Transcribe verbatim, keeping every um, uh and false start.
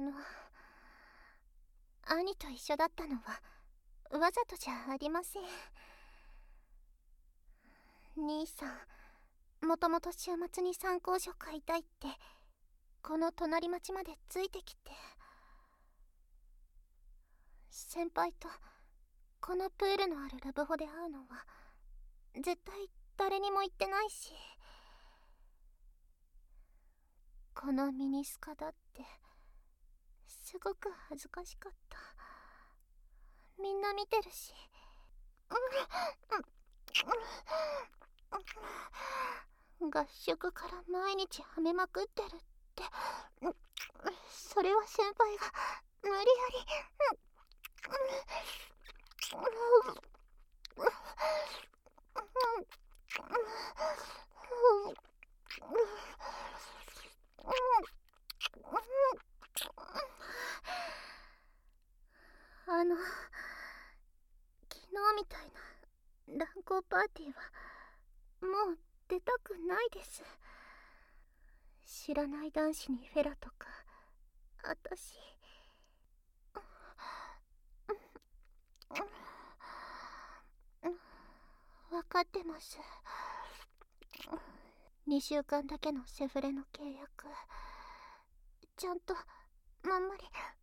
の兄と一緒だったのはわざとじゃありません。兄さん、もともと週末に参考書買いたいってこの隣町までついてきて、先輩とこのプールのあるラブホで会うのは絶対誰にも言ってないし、このミニスカだってすごく恥ずかしかった。みんな見てるし。合宿から毎日はめまくってるって、それは先輩が無理やり。あの昨日みたいな乱交パーティーはもう出たくないです。知らない男子にフェラとかあたし分かってます。にしゅうかんだけのセフレの契約ちゃんと守り